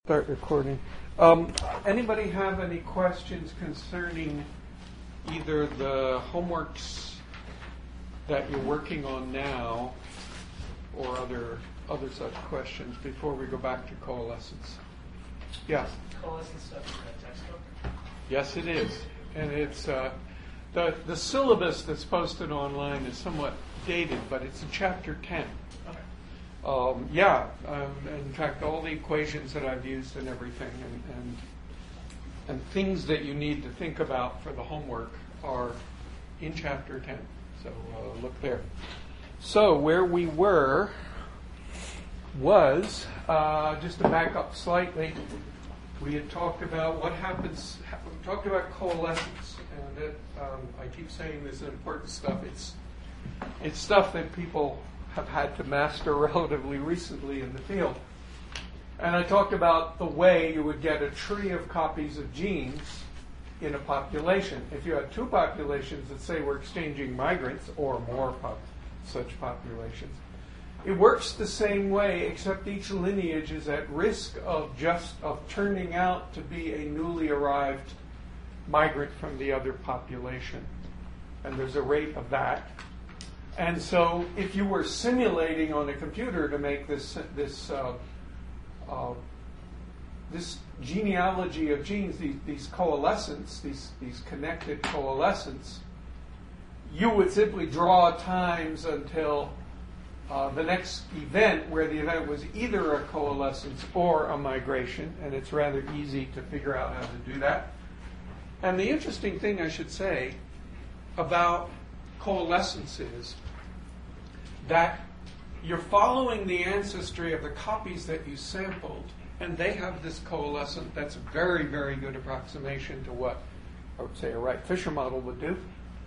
Start recording. Anybody have any questions concerning either the homeworks that you're working on now or other such questions before we go back to coalescence? Yeah. Coalescence stuff in the textbook? Yes, it is. And it's the syllabus that's posted online is somewhat dated, but it's in chapter 10. In fact, all the equations that I've used and everything and things that you need to think about for the homework are in chapter 10. So look there. So where we were was, just to back up slightly, we had talked about what happens, we talked about coalescence. And I keep saying this is important stuff. It's stuff that people have had to master relatively recently in the field. And I talked about the way you would get a tree of copies of genes in a population. If you had two populations that say were exchanging migrants or more such populations, it works the same way, except each lineage is at risk of turning out to be a newly arrived migrant from the other population. And there's a rate of that. And so, if you were simulating on a computer to make this genealogy of genes, these coalescence, these connected coalescence, you would simply draw times until the next event, where the event was either a coalescence or a migration, and it's rather easy to figure out how to do that. And the interesting thing, I should say, about coalescence is that you're following the ancestry of the copies that you sampled, and they have this coalescent that's a very, very good approximation to what I would say a Wright-Fisher model would do.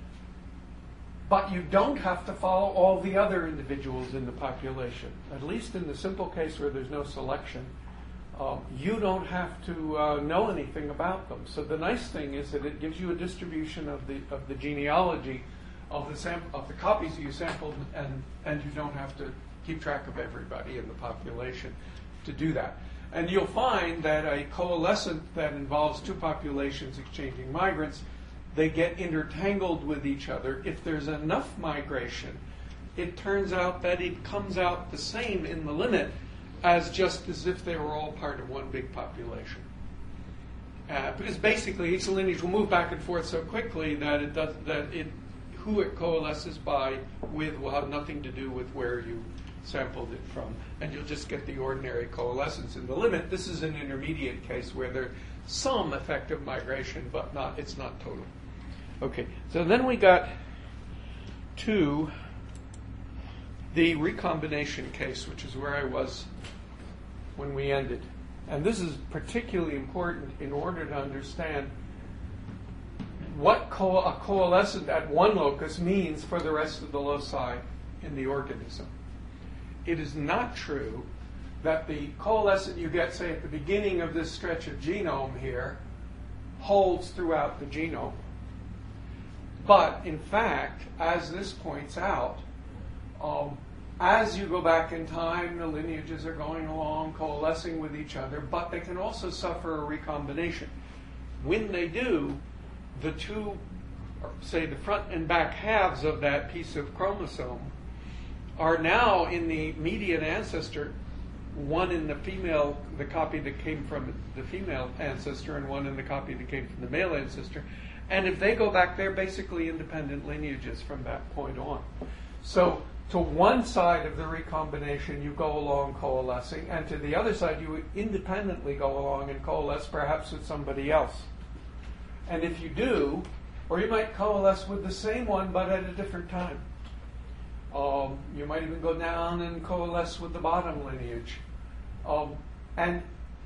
But you don't have to follow all the other individuals in the population. At least in the simple case where there's no selection, you don't have to know anything about them. So the nice thing is that it gives you a distribution of the genealogy of the copies you sampled, and you don't have to keep track of everybody in the population to do that. And you'll find that a coalescent that involves two populations exchanging migrants, they get intertangled with each other. If there's enough migration, it turns out that it comes out the same in the limit as just as if they were all part of one big population. Because basically each lineage will move back and forth so quickly that who it coalesces with will have nothing to do with where you sampled it from, and you'll just get the ordinary coalescence in the limit. This is an intermediate case where there's some effective migration, but it's not total. Okay, so then we got to the recombination case, which is where I was when we ended. And this is particularly important in order to understand what a coalescent at one locus means for the rest of the loci in the organism. It is not true that the coalescent you get, say, at the beginning of this stretch of genome here holds throughout the genome. But, in fact, as this points out, as you go back in time, the lineages are going along, coalescing with each other, but they can also suffer a recombination. When they do, the two, or say the front and back halves of that piece of chromosome are now in the immediate ancestor, one in the female, the copy that came from the female ancestor, and one in the copy that came from the male ancestor. And if they go back, they're basically independent lineages from that point on. So to one side of the recombination, you go along coalescing, and to the other side, you independently go along and coalesce perhaps with somebody else. And if you do, or you might coalesce with the same one but at a different time. You might even go down and coalesce with the bottom lineage. And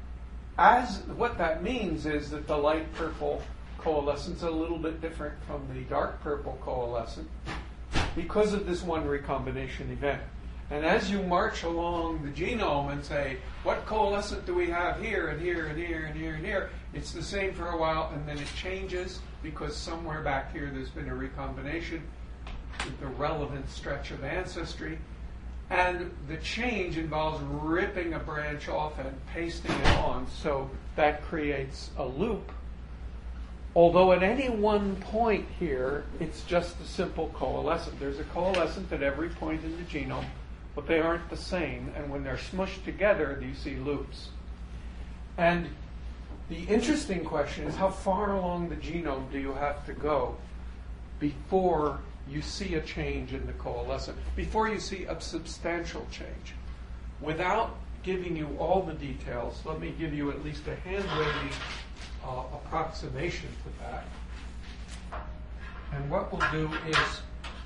what that means is that the light purple coalescence is a little bit different from the dark purple coalescent because of this one recombination event. And as you march along the genome and say, what coalescent do we have here and here and here and here and here, it's the same for a while, and then it changes because somewhere back here there's been a recombination with the relevant stretch of ancestry. And the change involves ripping a branch off and pasting it on, so that creates a loop. Although at any one point here, it's just a simple coalescent. There's a coalescent at every point in the genome, but they aren't the same. And when they're smushed together, you see loops. And the interesting question is, how far along the genome do you have to go before you see a change in the coalescent, before you see a substantial change? Without giving you all the details, let me give you at least a hand-wavy approximation to that. And what we'll do is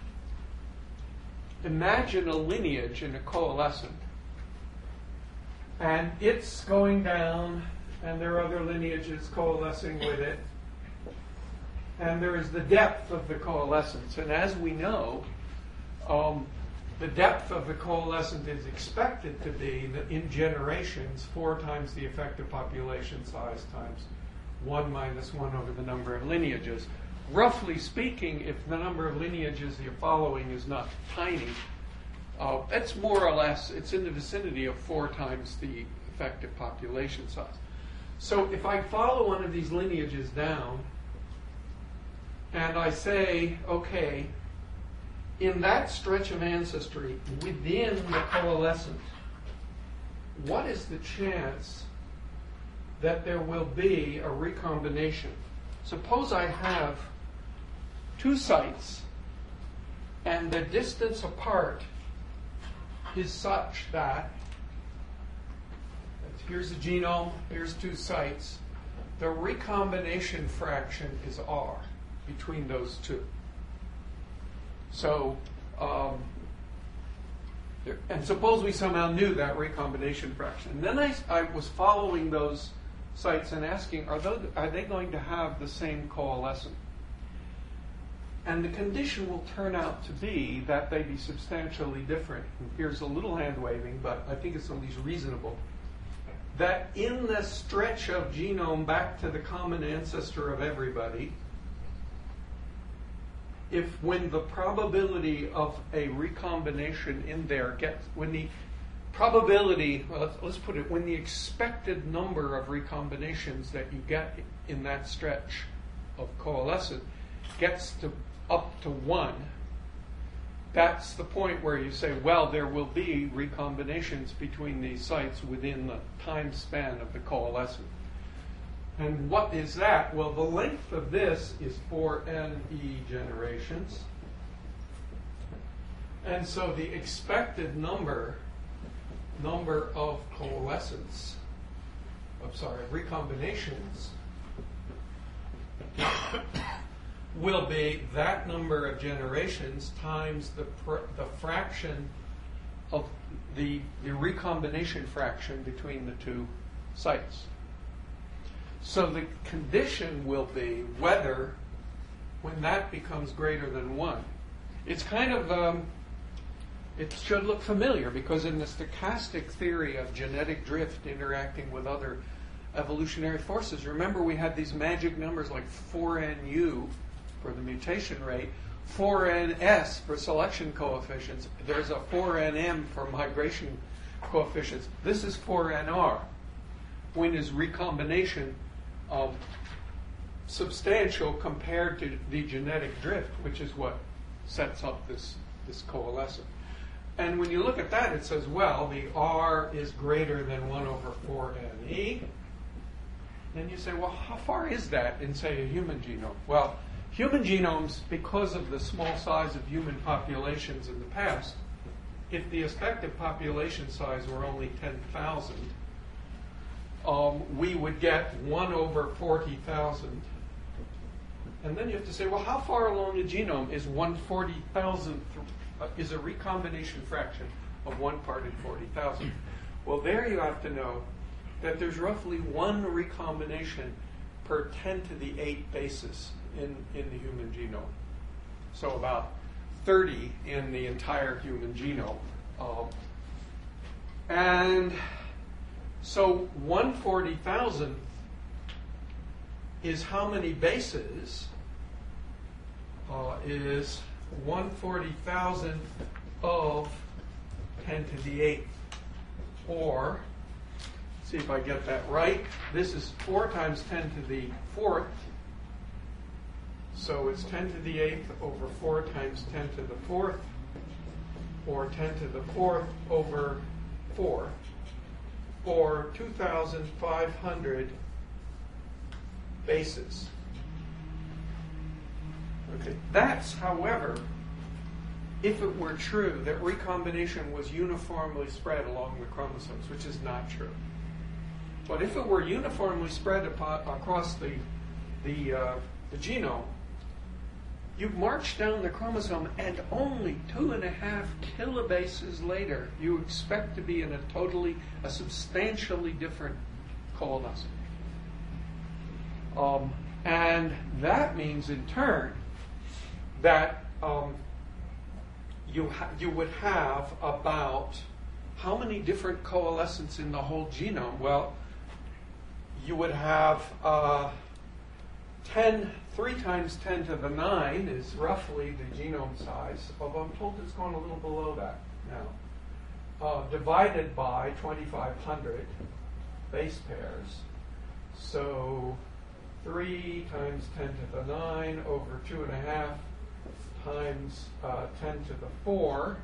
imagine a lineage in a coalescent, and it's going down, and there are other lineages coalescing with it, and there is the depth of the coalescence. And as we know, the depth of the coalescent is expected to be, in generations, 4 times the effective population size times 1 minus 1 over the number of lineages. Roughly speaking, if the number of lineages you're following is not tiny, it's more or less, it's in the vicinity of 4 times the effective population size. So if I follow one of these lineages down, and I say, okay, in that stretch of ancestry, within the coalescent, what is the chance that there will be a recombination? Suppose I have 2 sites, and the distance apart is such that, here's the genome, here's 2 sites, the recombination fraction is R between those 2. So, and suppose we somehow knew that recombination fraction. And then I was following those sites and asking, are they going to have the same coalescent? And the condition will turn out to be that they be substantially different. And here's a little hand waving, but I think it's at least reasonable. That in the stretch of genome back to the common ancestor of everybody, when the probability of a recombination in there when the probability, let's put it, when the expected number of recombinations that you get in that stretch of coalescent gets up to 1, that's the point where you say, well, there will be recombinations between these sites within the time span of the coalescent. And what is that? Well, the length of this is 4NE generations. And so the expected number of recombinations will be that number of generations times the fraction of the recombination fraction between the 2 sites. So the condition will be whether, when that becomes greater than 1, it's kind of, it should look familiar, because in the stochastic theory of genetic drift interacting with other evolutionary forces, remember we had these magic numbers like 4NU for the mutation rate, 4NS for selection coefficients, there's a 4NM for migration coefficients. This is 4NR. When is recombination substantial compared to the genetic drift, which is what sets up this coalescent. And when you look at that, it says, well, the R is greater than 1 over 4NE. Then you say, well, how far is that in, say, a human genome? Well, human genomes, because of the small size of human populations in the past, if the effective population size were only 10,000, we would get 1 over 40,000. And then you have to say, well, how far along the genome is 1/40,000th, is a recombination fraction of 1 part in 40,000? Well, there you have to know that there's roughly 1 recombination per 10 to the 8 basis in the human genome. So about 30 in the entire human genome. And so 1/40,000th is how many bases? Is 1/40,000th of 10 to the 8th. Or, see if I get that right, this is 4 times 10 to the 4th. So it's 10 to the 8th over 4 times 10 to the 4th, or 10 to the 4th over 4, or 2,500 bases. Okay. That's, however, if it were true that recombination was uniformly spread along the chromosomes, which is not true. But if it were uniformly spread across the genome, you march down the chromosome, and only 2.5 kilobases later, you expect to be in a substantially different coalescence. And that means, in turn, that you would have about how many different coalescents in the whole genome? Well, you would have 3 times 10 to the 9 is roughly the genome size, although I'm told it's going a little below that now, divided by 2,500 base pairs. So 3 times 10 to the 9 over 2.5 times 10 to the 4,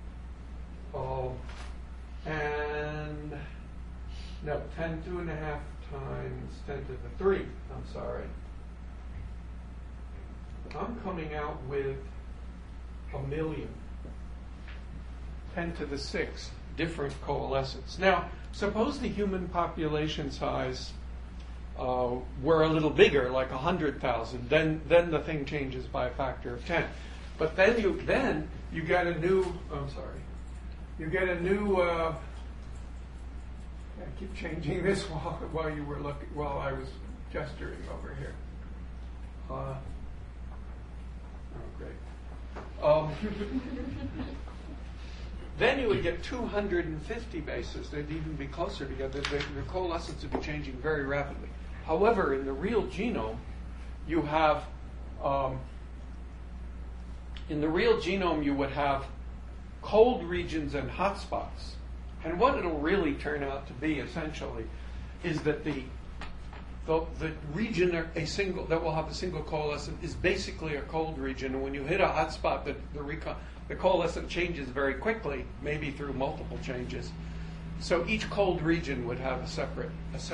and no, 2.5 times 10 to the 3, I'm sorry. I'm coming out with 1,000,000, 10 to the 6 different coalescents. Now, suppose the human population size were a little bigger, like 100,000, then the thing changes by a factor of 10. But then you get a new. You get a new. I keep changing this while you were looking, while I was gesturing over here. Oh, great. Then you would get 250 bases. They'd even be closer together. The coalescence would be changing very rapidly. However, in the real genome, you have you would have cold regions and hot spots. And what it'll really turn out to be, essentially, is that the region that will have a single coalescent is basically a cold region. And when you hit a hot spot, the coalescent changes very quickly, maybe through multiple changes. So each cold region would have a separate.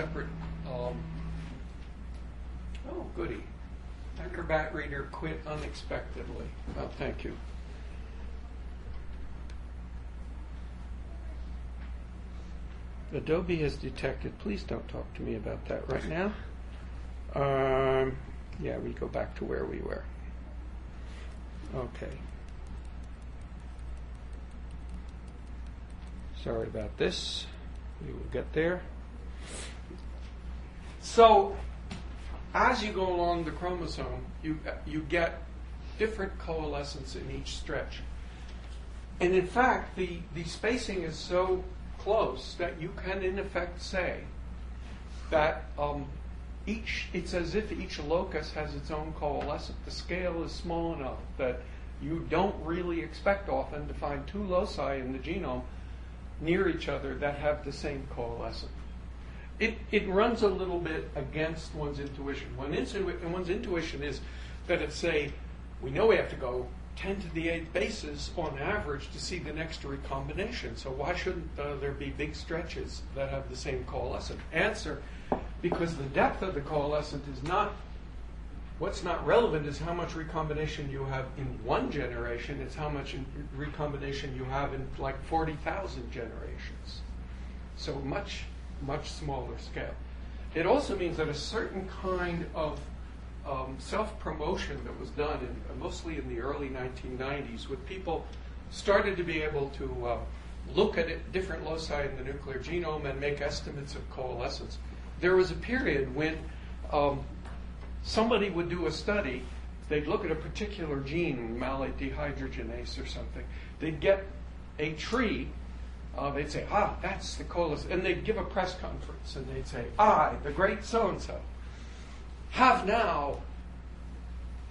Oh, goody! Acrobat Reader quit unexpectedly. Oh, thank you. Adobe has detected. Please don't talk to me about that right now. Yeah, we go back to where we were. Okay. Sorry about this. We will get there. So, as you go along the chromosome, you get different coalescence in each stretch. And in fact, the spacing is so close that you can in effect say that it's as if each locus has its own coalescent. The scale is small enough that you don't really expect often to find two loci in the genome near each other that have the same coalescent. It runs a little bit against one's intuition. One's intuition is that it's we know we have to go 10 to the 8th bases on average to see the next recombination. So why shouldn't there be big stretches that have the same coalescent? Answer, because the depth of the coalescent is not, what's not relevant is how much recombination you have in one generation. It's how much recombination you have in like 40,000 generations. So much, much smaller scale. It also means that a certain kind of self-promotion that was done mostly in the early 1990s, with people started to be able to look at different loci in the nuclear genome and make estimates of coalescence. There was a period when somebody would do a study. They'd look at a particular gene, malate dehydrogenase or something. They'd get a tree. They'd say, that's the coalescence. And they'd give a press conference, and they'd say, I, the great so-and-so, have now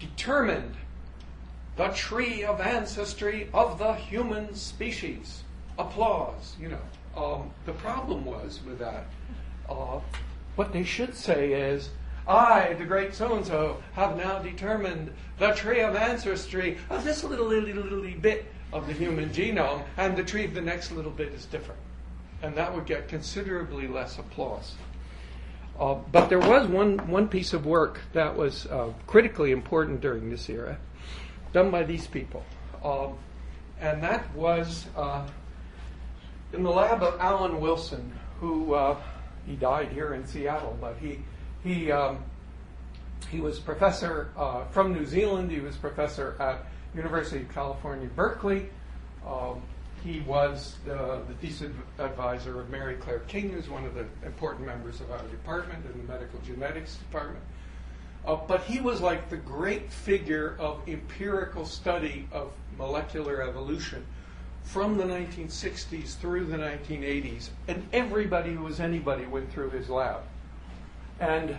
determined the tree of ancestry of the human species. applause, The problem was with that, what they should say is, I, the great so-and-so, have now determined the tree of ancestry of this little bit of the human genome, and the tree of the next little bit is different. And that would get considerably less applause. But there was one piece of work that was critically important during this era, done by these people. And that was in the lab of Alan Wilson, who he died here in Seattle, but he was professor from New Zealand. He was professor at University of California, Berkeley. He was the thesis advisor of Mary Claire King, who's one of the important members of our department in the medical genetics department. But he was like the great figure of empirical study of molecular evolution from the 1960s through the 1980s, and everybody who was anybody went through his lab. And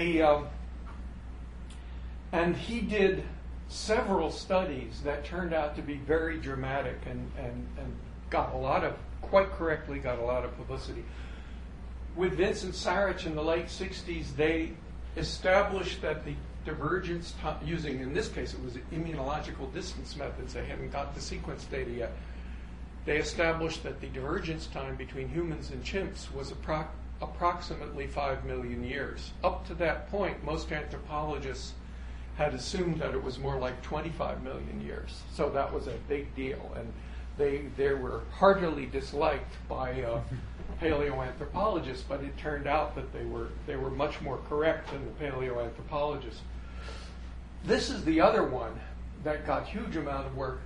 he did several studies that turned out to be very dramatic and quite correctly got a lot of publicity. With Vincent Sarich in the late 60s, they established that the divergence, using, in this case, it was immunological distance methods, they hadn't got the sequence data yet. They established that the divergence time between humans and chimps was approximately 5 million years. Up to that point, most anthropologists had assumed that it was more like 25 million years. So that was a big deal. And they were heartily disliked by paleoanthropologists, but it turned out that they were much more correct than the paleoanthropologists. This is the other one that got huge amount of work.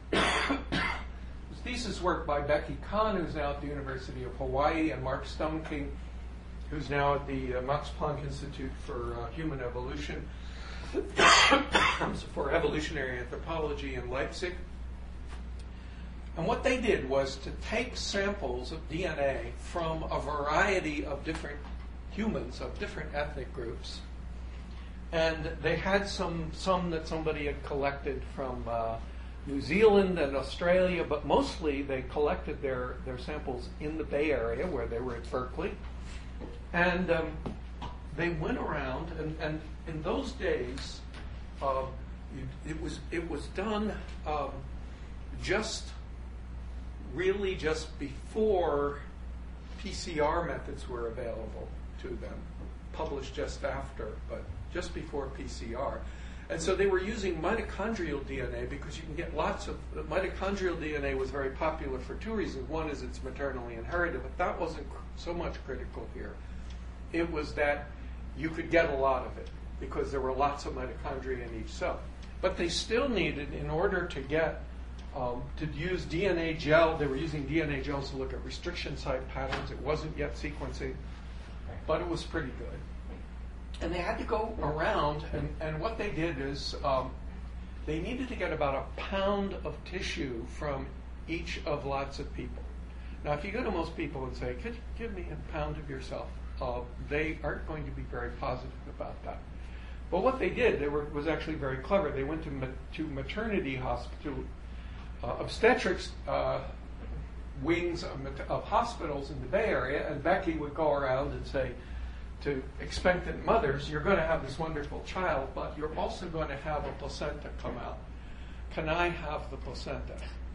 Thesis work by Becky Kahn, who's now at the University of Hawaii, and Mark Stoneking, who's now at the Max Planck Institute for Human Evolution, for Evolutionary Anthropology in Leipzig. And what they did was to take samples of DNA from a variety of different humans, of different ethnic groups. And they had some that somebody had collected from New Zealand and Australia, but mostly they collected their samples in the Bay Area where they were at Berkeley. And they went around, and in those days, it was done just before PCR methods were available to them, published just after, but just before PCR. And so they were using mitochondrial DNA because you can get lots of... Mitochondrial DNA was very popular for two reasons. One is it's maternally inherited, but that wasn't so much critical here. It was that you could get a lot of it because there were lots of mitochondria in each cell. But they still needed, in order to get, to use DNA gel, they were using DNA gels to look at restriction site patterns. It wasn't yet sequencing, but it was pretty good. And they had to go around, and what they did is they needed to get about a pound of tissue from each of lots of people. Now, if you go to most people and say, could you give me a pound of yourself? They aren't going to be very positive about that. But what they did, was actually very clever. They went to maternity hospital, obstetrics wings of hospitals in the Bay Area, and Becky would go around and say to expectant mothers, you're going to have this wonderful child, but you're also going to have a placenta come out. Can I have the placenta?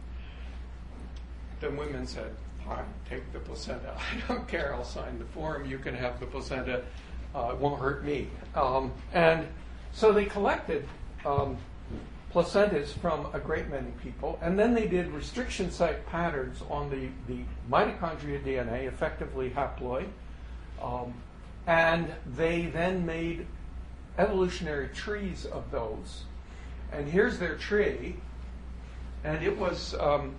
The women said, fine, take the placenta. I don't care, I'll sign the form. You can have the placenta. It won't hurt me. And so they collected placentas from a great many people, and then they did restriction site patterns on the mitochondria DNA, effectively haploid, and they then made evolutionary trees of those. And here's their tree, and it was...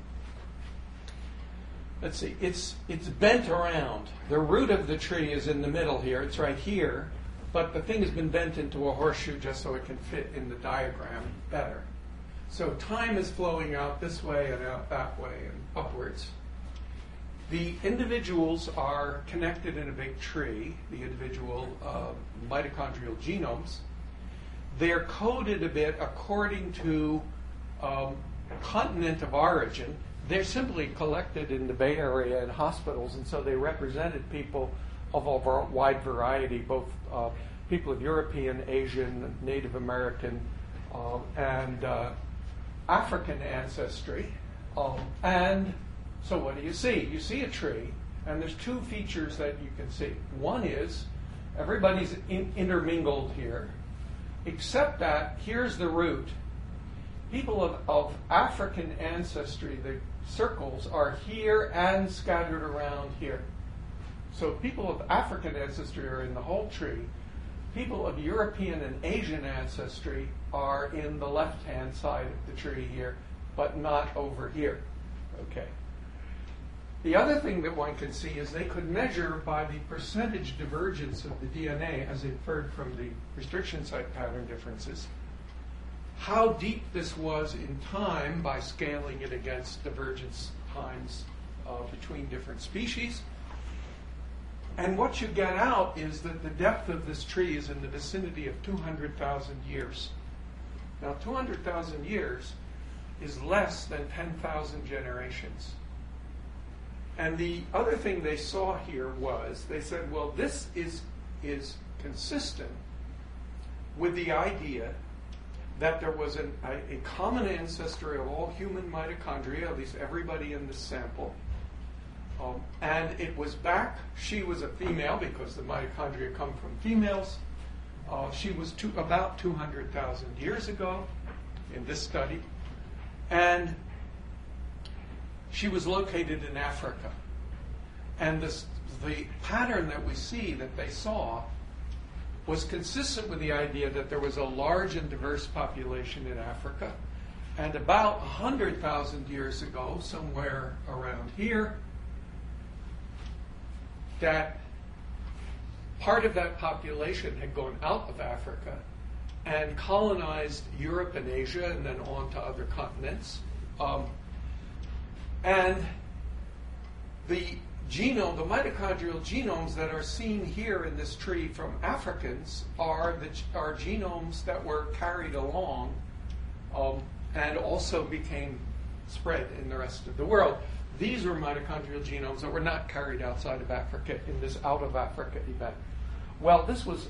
let's see, it's bent around. The root of the tree is in the middle here. It's right here. But the thing has been bent into a horseshoe just so it can fit in the diagram better. So time is flowing out this way and out that way and upwards. The individuals are connected in a big tree, the individual mitochondrial genomes. They're coded a bit according to continent of origin. they're simply collected in the Bay Area in hospitals, and so they represented people of a wide variety, both people of European, Asian, Native American, and African ancestry. And so what do you see? You see a tree, and there's two features that you can see. One is everybody's intermingled here, except that here's the root. People of African ancestry, the circles, are here and scattered around here. So people of African ancestry are in the whole tree. People of European and Asian ancestry are in the left-hand side of the tree here, but not over here. Okay. The other thing that one can see is they could measure by the percentage divergence of the DNA, as inferred from the restriction site pattern differences, how deep this was in time by scaling it against divergence times between different species. And what you get out is that the depth of this tree is in the vicinity of 200,000 years. Now, 200,000 years is less than 10,000 generations. And the other thing they saw here was, they said, well, this is consistent with the idea that there was a common ancestor of all human mitochondria, at least everybody in this sample. And it was back, she was a female because the mitochondria come from females. She was about 200,000 years ago in this study. And she was located in Africa. And the pattern that we see that they saw was consistent with the idea that there was a large and diverse population in Africa. And about 100,000 years ago, somewhere around here, that part of that population had gone out of Africa and colonized Europe and Asia and then on to other continents. And the genome, the mitochondrial genomes that are seen here in this tree from Africans are genomes that were carried along and also became spread in the rest of the world. These were mitochondrial genomes that were not carried outside of Africa in this out of Africa event. Well, this was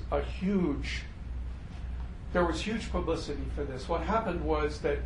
there was huge publicity for this. What happened was that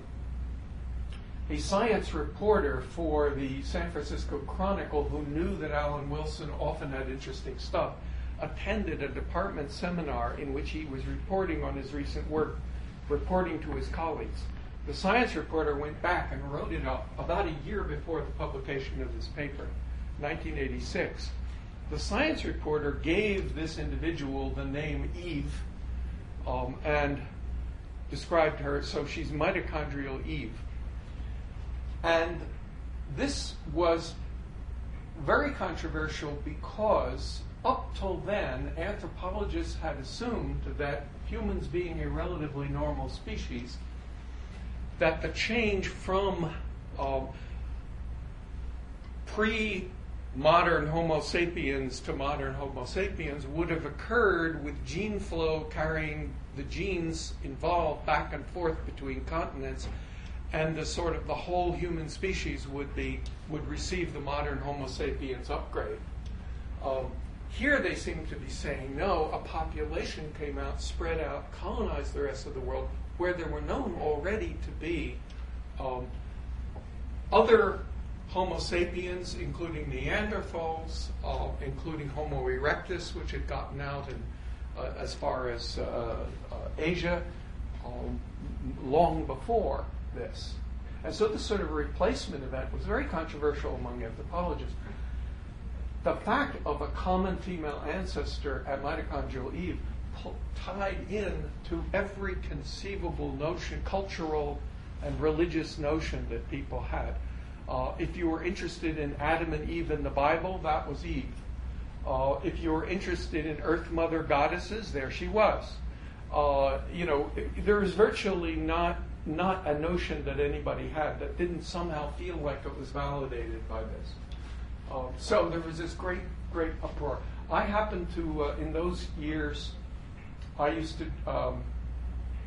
a science reporter for the San Francisco Chronicle, who knew that Alan Wilson often had interesting stuff, attended a department seminar in which he was reporting on his recent work, reporting to his colleagues. The science reporter went back and wrote it up about a year before the publication of this paper, 1986. The science reporter gave this individual the name Eve and described her, so she's mitochondrial Eve. And this was very controversial because up till then, anthropologists had assumed that humans being a relatively normal species, that the change from pre-modern Homo sapiens to modern Homo sapiens would have occurred with gene flow carrying the genes involved back and forth between continents, and the whole human species would receive the modern Homo sapiens upgrade. Here they seem to be saying, no, a population came out, spread out, colonized the rest of the world, where there were known already to be other Homo sapiens, including Neanderthals, including Homo erectus, which had gotten out as far as Asia long before this. And so this sort of replacement event was very controversial among anthropologists. The fact of a common female ancestor at mitochondrial Eve tied in to every conceivable notion, cultural and religious notion that people had. If you were interested in Adam and Eve in the Bible, that was Eve. If you were interested in Earth Mother goddesses, there she was. There is virtually not a notion that anybody had that didn't somehow feel like it was validated by this. So there was this great uproar. I happened to, in those years, I used to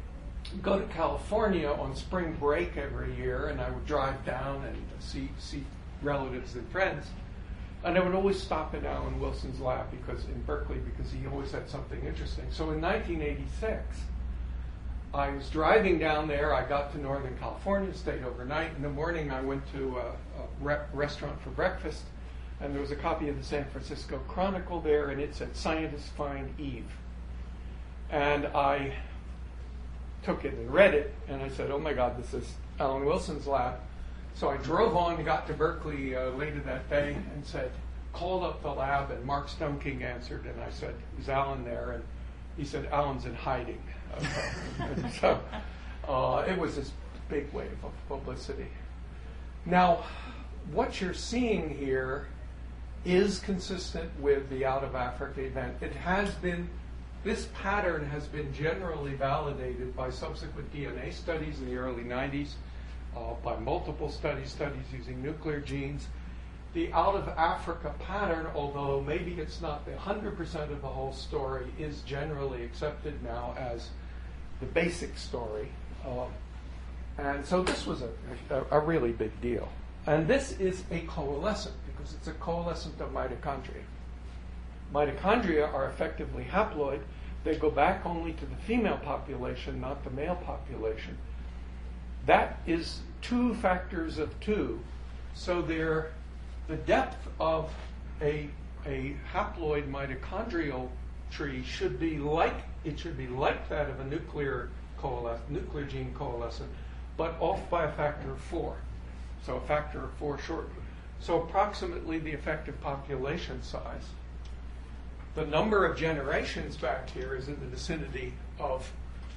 go to California on spring break every year, and I would drive down and see relatives and friends. And I would always stop in Alan Wilson's lab in Berkeley because he always had something interesting. So in 1986, I was driving down there. I got to Northern California, stayed overnight. In the morning, I went to a restaurant for breakfast, and there was a copy of the San Francisco Chronicle there, and it said, "Scientists find Eve." And I took it and read it, and I said, "Oh my God, this is Alan Wilson's lab." So I drove on, got to Berkeley later that day, and called up the lab, and Mark Stoneking answered, and I said, "Is Alan there?" And he said, "Alan's in hiding." So it was this big wave of publicity. Now, what you're seeing here is consistent with the Out of Africa event. This pattern has been generally validated by subsequent DNA studies in the early 90s, by multiple studies using nuclear genes. The Out of Africa pattern, although maybe it's not the 100% of the whole story, is generally accepted now as the basic story. And so this was a really big deal. And this is a coalescent, because it's a coalescent of mitochondria. Mitochondria are effectively haploid. They go back only to the female population, not the male population. That is 2 factors of 2. So the depth of a haploid mitochondrial tree should be like that of a nuclear gene coalescent, but off by a factor of 4. So a factor of 4 short. So approximately the effective population size. The number of generations back here is in the vicinity of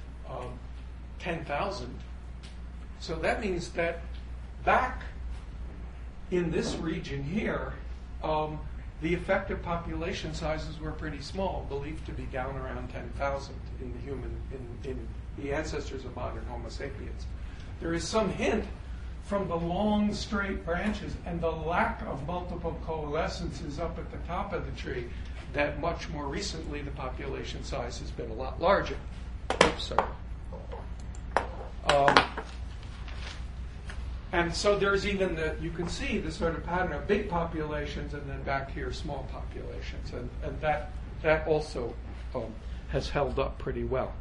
10,000. So that means that back in this region here, the effective population sizes were pretty small, believed to be down around 10,000 in the ancestors of modern Homo sapiens. There is some hint from the long straight branches and the lack of multiple coalescences up at the top of the tree that much more recently the population size has been a lot larger. Oops, sorry. And so there's even you can see the sort of pattern of big populations and then back here small populations. And that also has held up pretty well.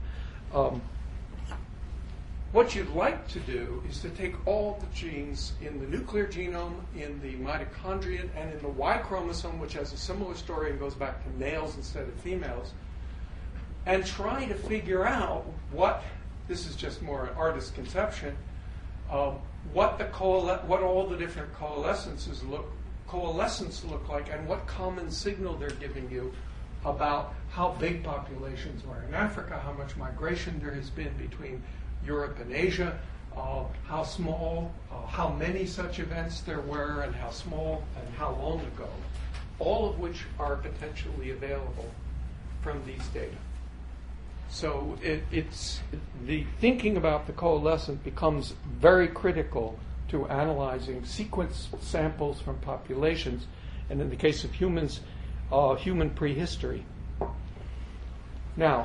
What you'd like to do is to take all the genes in the nuclear genome, in the mitochondrion, and in the Y chromosome, which has a similar story and goes back to males instead of females, and try to figure out this is just more an artist's conception, what all the different coalescences look like, and what common signal they're giving you about how big populations were in Africa, how much migration there has been between Europe and Asia, how small, how many such events there were, and how small and how long ago, all of which are potentially available from these data. So the thinking about the coalescent becomes very critical to analyzing sequence samples from populations, and in the case of humans, human prehistory. Now,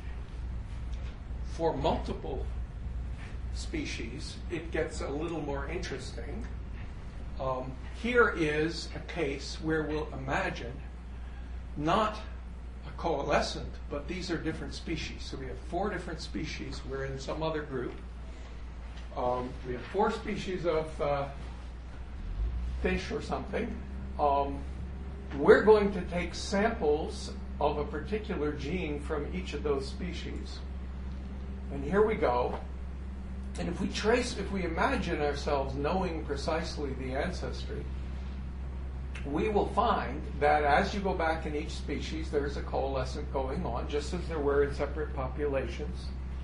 for multiple species, it gets a little more interesting. Here is a case where we'll imagine not a coalescent, but these are different species. So we have 4 different species. We're in some other group. We have 4 species of fish or something. We're going to take samples of a particular gene from each of those species. And here we go. And if we imagine ourselves knowing precisely the ancestry, we will find that as you go back in each species, there's a coalescent going on, just as there were in separate populations.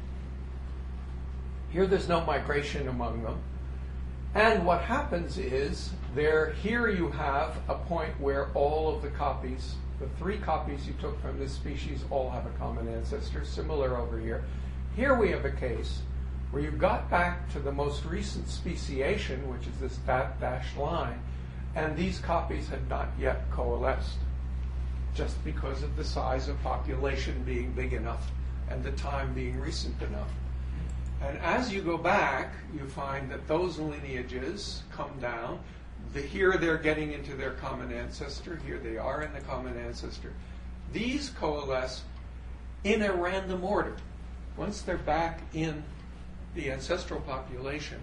Here there's no migration among them. And what happens is, here you have a point where all of the copies, the 3 copies you took from this species, all have a common ancestor, similar over here. Here we have a case where you got back to the most recent speciation, which is this dashed line, and these copies had not yet coalesced, just because of the size of population being big enough and the time being recent enough. And as you go back, you find that those lineages come down. Here they're getting into their common ancestor. Here they are in the common ancestor. These coalesce in a random order. Once they're back in the ancestral population,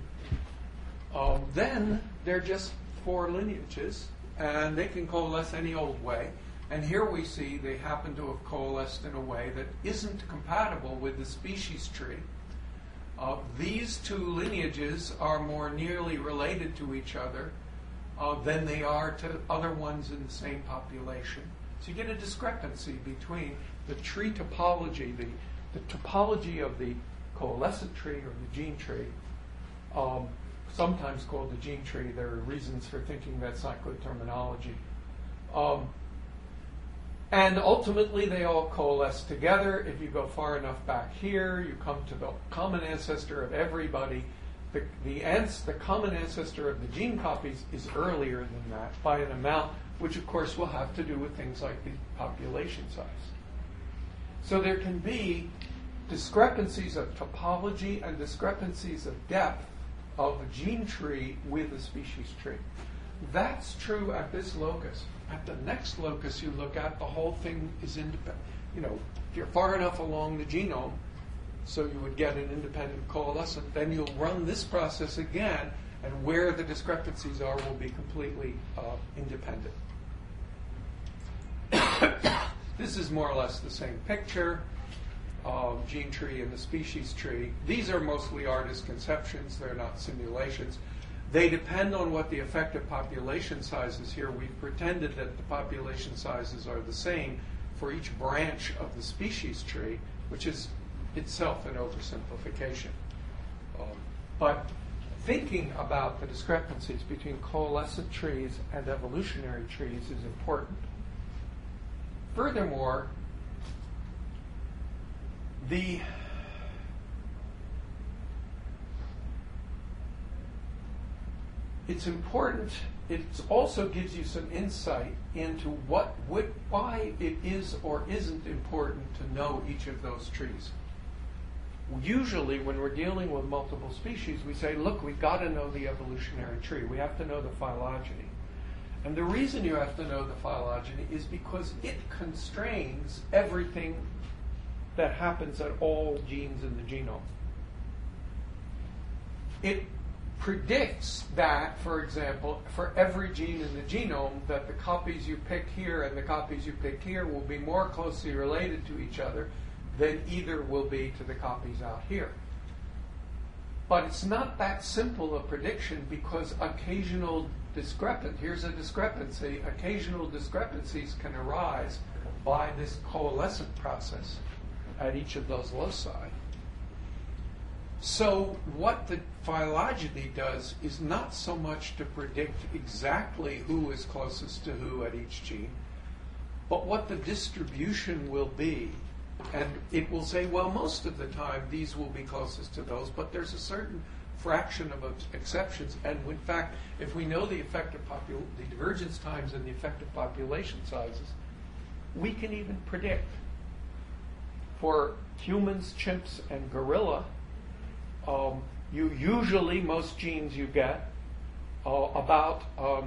then they're just 4 lineages, and they can coalesce any old way. And here we see they happen to have coalesced in a way that isn't compatible with the species tree. These 2 lineages are more nearly related to each other than they are to other ones in the same population. So you get a discrepancy between the tree topology, the topology of the coalescent tree or the gene tree, sometimes called the gene tree. There are reasons for thinking that's not good terminology. And ultimately, they all coalesce together. If you go far enough back here, you come to the common ancestor of everybody. The common ancestor of the gene copies is earlier than that by an amount, which of course will have to do with things like the population size. So there can be discrepancies of topology and discrepancies of depth of a gene tree with a species tree. That's true at this locus. At the next locus you look at, the whole thing is independent. If you're far enough along the genome, so you would get an independent coalescent, then you'll run this process again, and where the discrepancies are will be completely independent. This is more or less the same picture. Gene tree and the species tree. These are mostly artist conceptions. They're not simulations. They depend on what the effective population size is here. We've pretended that the population sizes are the same for each branch of the species tree, which is itself an oversimplification. But thinking about the discrepancies between coalescent trees and evolutionary trees is important. Furthermore, it's important. It also gives you some insight into why it is or isn't important to know each of those trees. Usually, when we're dealing with multiple species, we say, look, we've got to know the evolutionary tree. We have to know the phylogeny. And the reason you have to know the phylogeny is because it constrains everything that happens at all genes in the genome. It predicts that, for example, for every gene in the genome, that the copies you pick here and the copies you pick here will be more closely related to each other than either will be to the copies out here. But it's not that simple a prediction, because here's a discrepancy, occasional discrepancies can arise by this coalescent process at each of those loci. So what the phylogeny does is not so much to predict exactly who is closest to who at each gene, but what the distribution will be. And it will say, well, most of the time these will be closest to those, but there's a certain fraction of exceptions. And in fact, if we know the effective the divergence times and the effective population sizes, we can even predict. For humans, chimps, and gorilla, most genes you get, about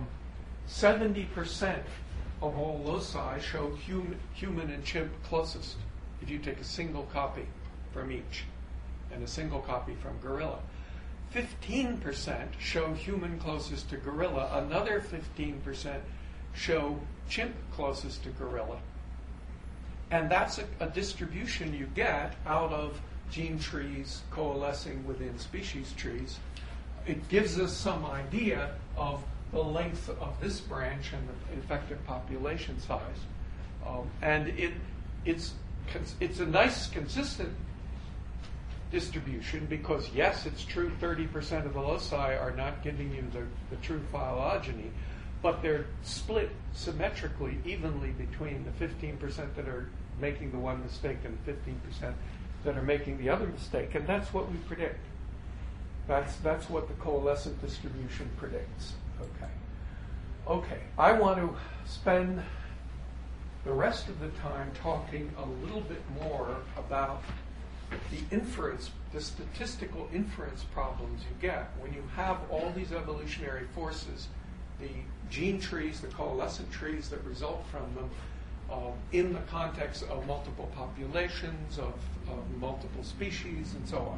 70% of all loci show human and chimp closest, if you take a single copy from each and a single copy from gorilla. 15% show human closest to gorilla. Another 15% show chimp closest to gorilla. And that's a distribution you get out of gene trees coalescing within species trees. It gives us some idea of the length of this branch and the effective population size. And it's a nice, consistent distribution, because yes, it's true 30% of the loci are not giving you the true phylogeny, but they're split symmetrically, evenly between the 15% that are making the one mistake and 15% that are making the other mistake. And that's what we predict. That's what the coalescent distribution predicts. Okay. I want to spend the rest of the time talking a little bit more about the statistical inference problems you get when you have all these evolutionary forces, the gene trees, the coalescent trees that result from them, in the context of multiple populations, of multiple species, and so on.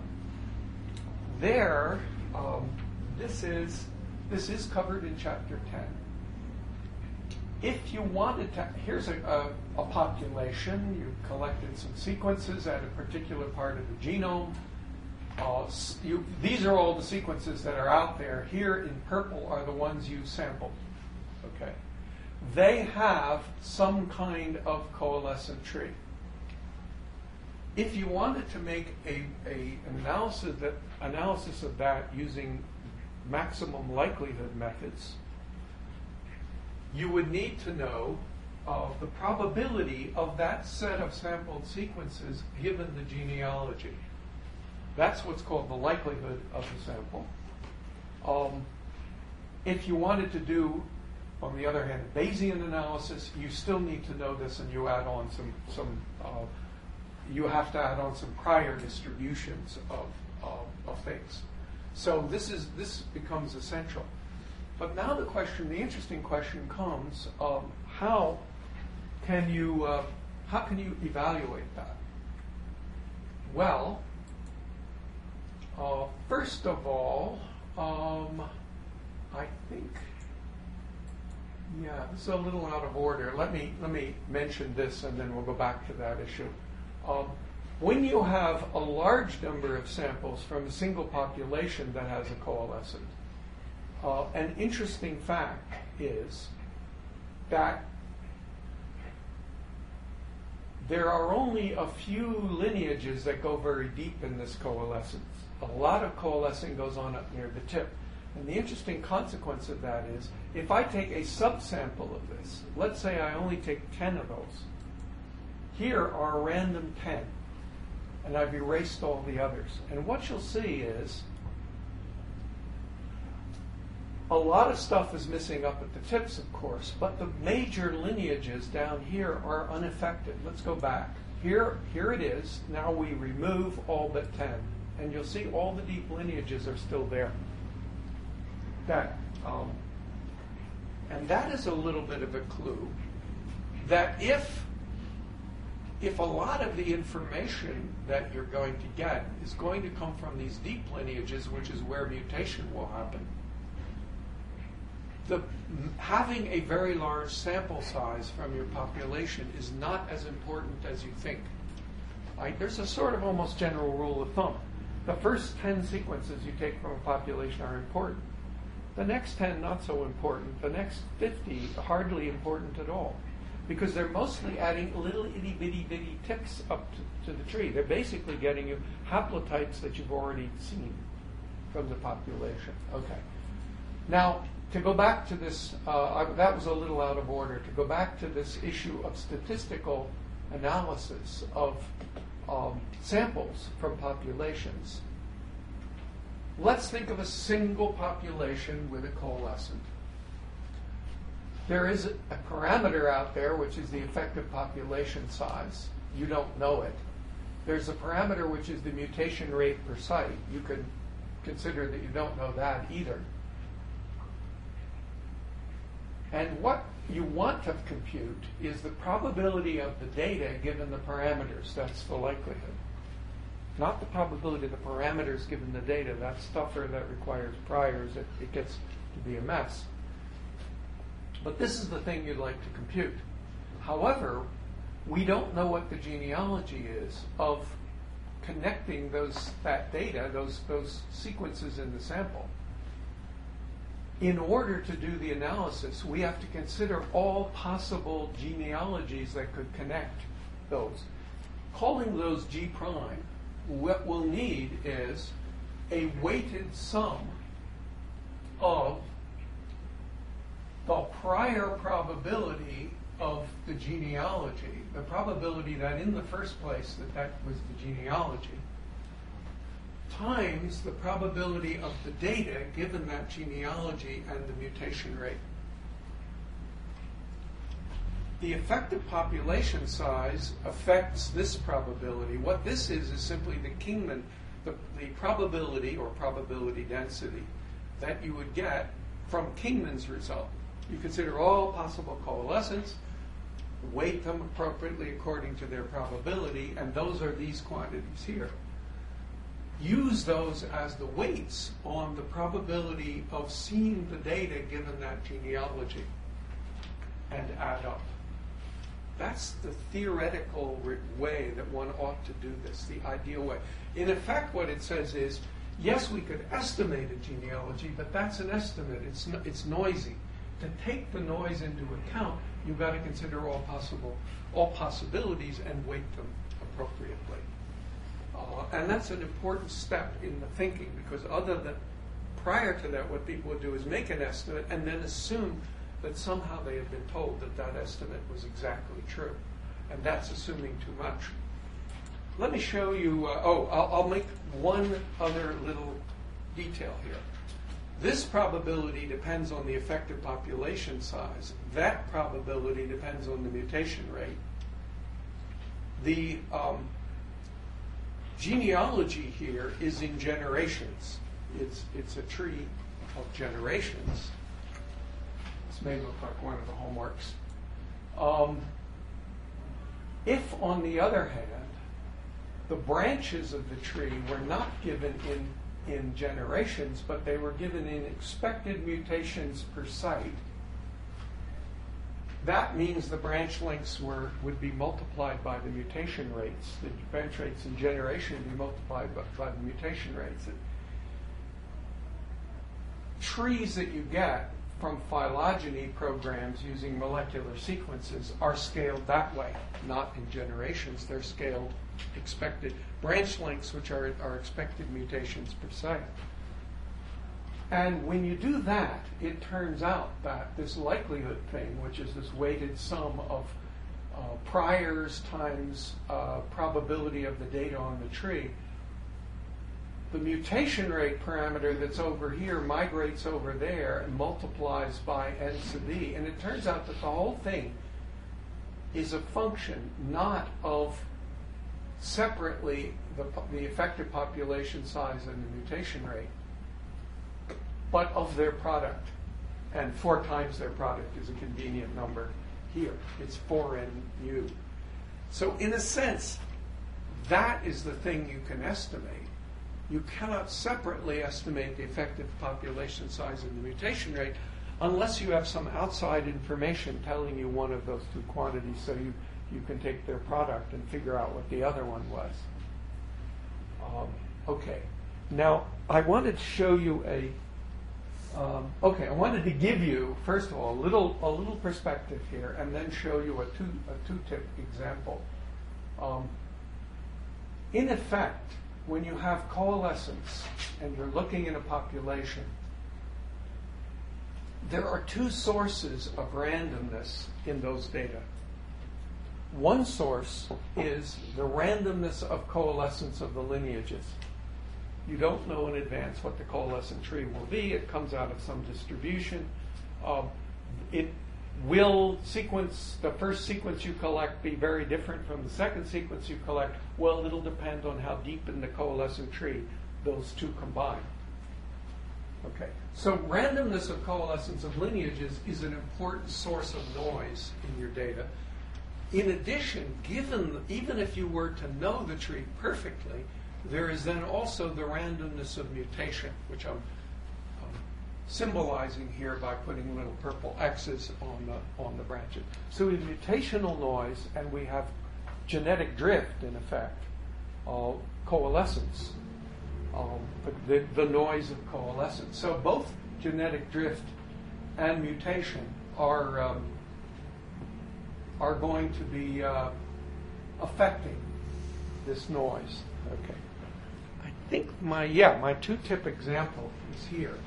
This is covered in Chapter 10. If you wanted to, here's a population, you collected some sequences at a particular part of the genome. These are all the sequences that are out there. Here in purple are the ones you sampled. Okay. They have some kind of coalescent tree. If you wanted to make an analysis of that using maximum likelihood methods, you would need to know the probability of that set of sampled sequences given the genealogy. That's what's called the likelihood of the sample. If you wanted to do, on the other hand, Bayesian analysis, you still need to know this, and you add on you have to add on some prior distributions of things. So this becomes essential. But now the interesting question comes: how can you evaluate that? Well, first of all, I think, this is a little out of order. Let me mention this, and then we'll go back to that issue. When you have a large number of samples from a single population that has a coalescent, an interesting fact is that there are only a few lineages that go very deep in this coalescence. A lot of coalescing goes on up near the tip. And the interesting consequence of that is, if I take a subsample of this, let's say I only take 10 of those, here are a random 10, and I've erased all the others. And what you'll see is a lot of stuff is missing up at the tips, of course, but the major lineages down here are unaffected. Let's go back. Here it is. Now we remove all but 10, and you'll see all the deep lineages are still there. And that is a little bit of a clue that if a lot of the information that you're going to get is going to come from these deep lineages, which is where mutation will happen, having a very large sample size from your population is not as important as you think. There's a sort of almost general rule of thumb. The first 10 sequences you take from a population are important. The next 10, not so important. The next 50, hardly important at all. Because they're mostly adding little itty-bitty tips up to the tree. They're basically getting you haplotypes that you've already seen from the population. Okay. Now, to go back to this, that was a little out of order. To go back to this issue of statistical analysis of samples from populations, let's think of a single population with a coalescent. There is a parameter out there, which is the effective population size. You don't know it. There's a parameter, which is the mutation rate per site. You could consider that you don't know that either. And what you want to compute is the probability of the data given the parameters. That's the likelihood. Not the probability of the parameters given the data. That's tougher. That requires priors. It gets to be a mess. But this is the thing you'd like to compute. However, we don't know what the genealogy is of connecting that data, those sequences in the sample. In order to do the analysis, we have to consider all possible genealogies that could connect those. Calling those G prime, what we'll need is a weighted sum of the prior probability of the genealogy, the probability that in the first place that was the genealogy, times the probability of the data given that genealogy and the mutation rate. the effective population size affects this probability. What this is simply the Kingman, the probability or probability density that you would get from Kingman's result. You consider all possible coalescents, weight them appropriately according to their probability, and those are these quantities here. Use those as the weights on the probability of seeing the data given that genealogy and add up. That's the theoretical way that one ought to do this, the ideal way. In effect, what it says is, yes, we could estimate a genealogy, but that's an estimate. It's noisy. To take the noise into account, you've got to consider all possibilities and weight them appropriately. And that's an important step in the thinking, because prior to that, what people would do is make an estimate and then assume that somehow they had been told that that estimate was exactly true. And that's assuming too much. Let me show you, I'll make one other little detail here. This probability depends on the effective population size. That probability depends on the mutation rate. The genealogy here is in generations. It's a tree of generations. This may look like one of the homeworks. If, on the other hand, the branches of the tree were not given in generations, but they were given in expected mutations per site, that means the branch lengths would be multiplied by the mutation rates. The branch rates in generation would be multiplied by the mutation rates. Trees that you get from phylogeny programs using molecular sequences are scaled that way, not in generations. They're scaled expected branch lengths, which are expected mutations per site. And when you do that, it turns out that this likelihood thing, which is this weighted sum of priors times probability of the data on the tree, the mutation rate parameter that's over here migrates over there and multiplies by n sub b. And it turns out that the whole thing is a function not of separately the effective population size and the mutation rate, but of their product. And 4 times their product is a convenient number here. It's 4n mu. So in a sense, that is the thing you can estimate. You cannot separately estimate the effective population size and the mutation rate unless you have some outside information telling you one of those two quantities, so you can take their product and figure out what the other one was. Okay. Now, I wanted to show you I wanted to give you, first of all, a little perspective here, and then show you a two-tip example. In effect, when you have coalescence and you're looking at a population, there are 2 sources of randomness in those data. One source is the randomness of coalescence of the lineages. You don't know in advance what the coalescent tree will be. It comes out of some distribution. It will the first sequence you collect be very different from the second sequence you collect? Well, it'll depend on how deep in the coalescent tree those two combine. Okay, so randomness of coalescence of lineages is an important source of noise in your data. In addition, even if you were to know the tree perfectly, there is then also the randomness of mutation, which I'm symbolizing here by putting little purple X's on the branches. So we have mutational noise, and we have genetic drift, in effect, coalescence, the noise of coalescence. So both genetic drift and mutation are going to be affecting this noise. Okay. I think my two-tip example is here.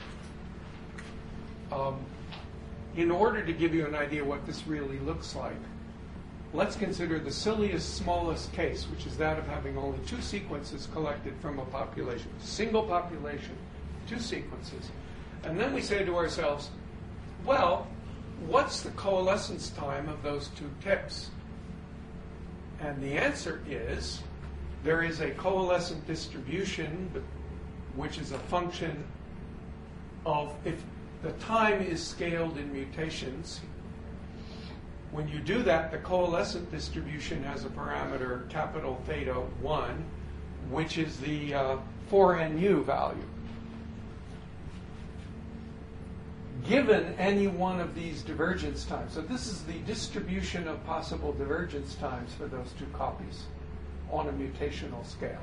In order to give you an idea what this really looks like, let's consider the silliest, smallest case, which is that of having only 2 sequences collected from a population. Single population, 2 sequences. And then we say to ourselves, well, what's the coalescence time of those two tips? And the answer is there is a coalescent distribution, which is a function of if the time is scaled in mutations. When you do that, the coalescent distribution has a parameter capital theta 1, which is the 4nu value. Given any one of these divergence times, so this is the distribution of possible divergence times for those two copies on a mutational scale.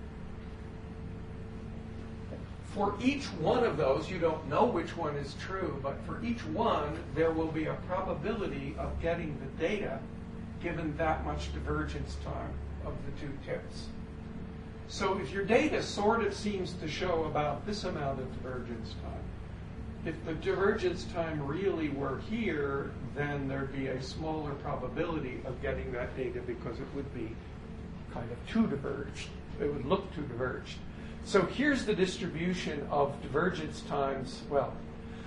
For each one of those, you don't know which one is true, but for each one, there will be a probability of getting the data given that much divergence time of the two tips. So if your data sort of seems to show about this amount of divergence time, if the divergence time really were here, then there'd be a smaller probability of getting that data because it would be kind of too diverged. It would look too diverged. So here's the distribution of divergence times. Well,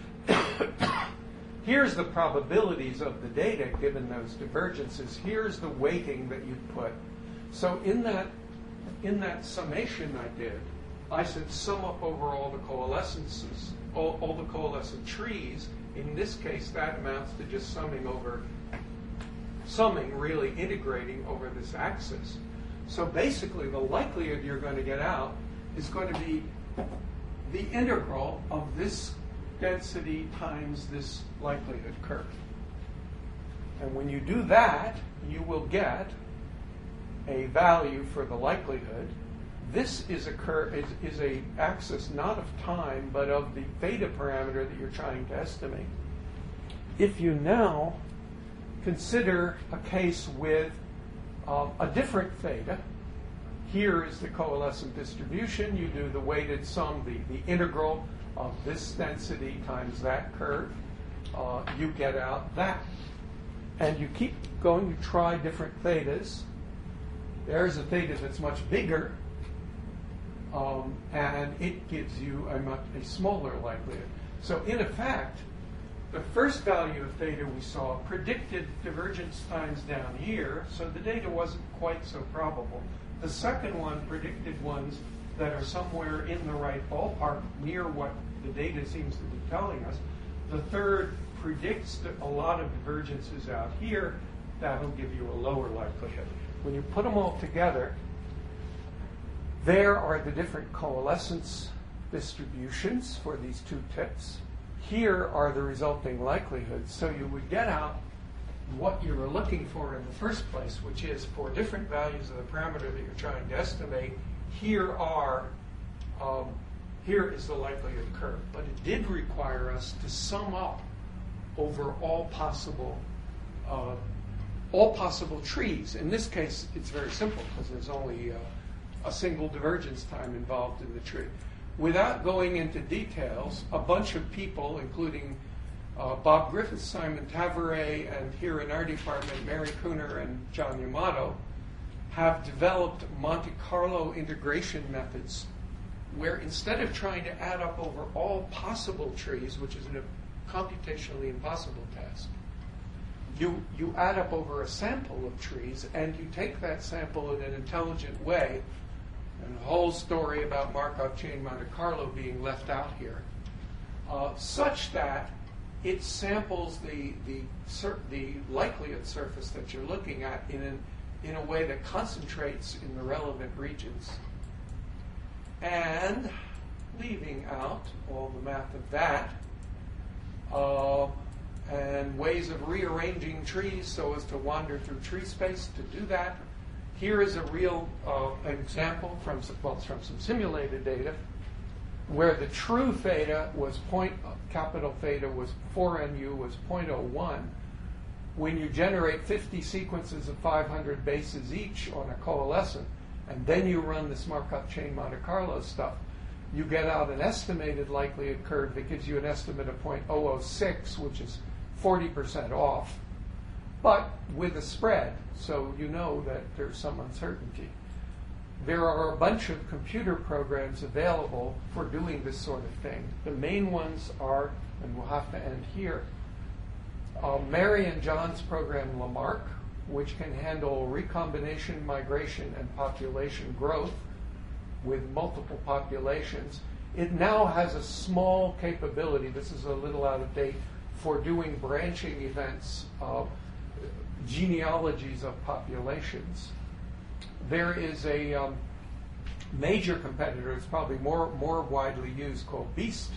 here's the probabilities of the data given those divergences. Here's the weighting that you put. So in that summation I did, I said sum up over all the coalescences, all the coalescent trees. In this case, that amounts to just really integrating over this axis. So basically, the likelihood you're going to get out is going to be the integral of this density times this likelihood curve. And when you do that, you will get a value for the likelihood. This is a curve, is a axis not of time, but of the theta parameter that you're trying to estimate. If you now consider a case with a different theta, here is the coalescent distribution. You do the weighted sum, the integral of this density times that curve. You get out that. And you keep going, you try different thetas. There's a theta that's much bigger, and it gives you a smaller likelihood. So in effect, the first value of theta we saw predicted divergence times down here, so the data wasn't quite so probable. The second one predicted ones that are somewhere in the right ballpark, near what the data seems to be telling us. The third predicts a lot of divergences out here. That'll give you a lower likelihood. When you put them all together, there are the different coalescence distributions for these two tips. Here are the resulting likelihoods. So you would get out what you were looking for in the first place, which is for different values of the parameter that you're trying to estimate, here is the likelihood curve. But it did require us to sum up over all possible trees. In this case, it's very simple because there's only a single divergence time involved in the tree. Without going into details, a bunch of people, including Bob Griffiths, Simon Tavare, and here in our department, Mary Cooner and John Yamato, have developed Monte Carlo integration methods where instead of trying to add up over all possible trees, which is a computationally impossible task, you add up over a sample of trees, and you take that sample in an intelligent way, and the whole story about Markov chain Monte Carlo being left out here, such that it samples the likelihood surface that you're looking at in a way that concentrates in the relevant regions, and leaving out all the math of that, and ways of rearranging trees so as to wander through tree space to do that. Here is a real example from some simulated data where the true theta was capital theta was 4nu was 0.01. When you generate 50 sequences of 500 bases each on a coalescent, and then you run this Markov chain Monte Carlo stuff, you get out an estimated likelihood curve that gives you an estimate of 0.006, which is 40% off, but with a spread, so you know that there's some uncertainty. There are a bunch of computer programs available for doing this sort of thing. The main ones are, and we'll have to end here, Mary and John's program, Lamarck, which can handle recombination, migration, and population growth with multiple populations. It now has a small capability, this is a little out of date, for doing branching events, genealogies of populations. There is a major competitor, it's probably more widely used, called BEAST,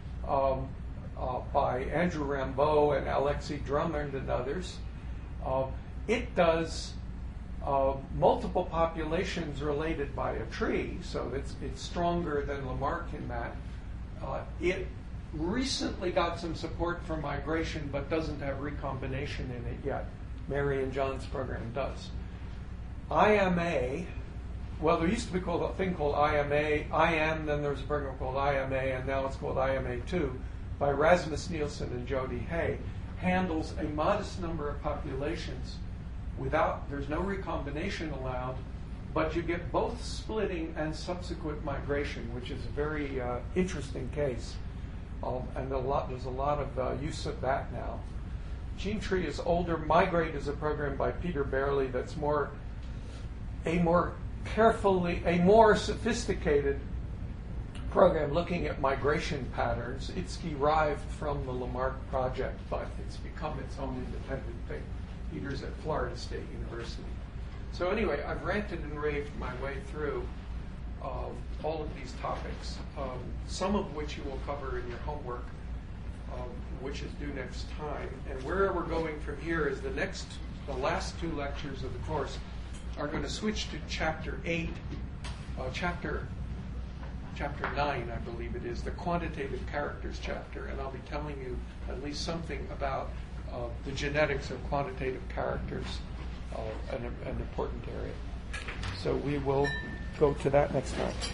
by Andrew Rambaud and Alexei Drummond and others. It does multiple populations related by a tree, so it's stronger than Lamarck in that. It recently got some support for migration, but doesn't have recombination in it yet. Mary and John's program does. IMA, well, there used to be a thing called IM, then there was a program called IMA, and now it's called IMA2, by Rasmus Nielsen and Jody Hay, handles a modest number of populations there's no recombination allowed, but you get both splitting and subsequent migration, which is a very interesting case. And there's a lot of use of that now. GeneTree is older. Migrate is a program by Peter Baerle that's a more sophisticated program looking at migration patterns. It's derived from the Lamarck project, but it's become its own independent thing. Peter's at Florida State University. So anyway, I've ranted and raved my way through all of these topics, some of which you will cover in your homework, which is due next time. And where we're going from here is the last two lectures of the course are going to switch to Chapter 8, Chapter 9, I believe it is, the quantitative characters chapter, and I'll be telling you at least something about the genetics of quantitative characters, an important area. So we will go to that next time.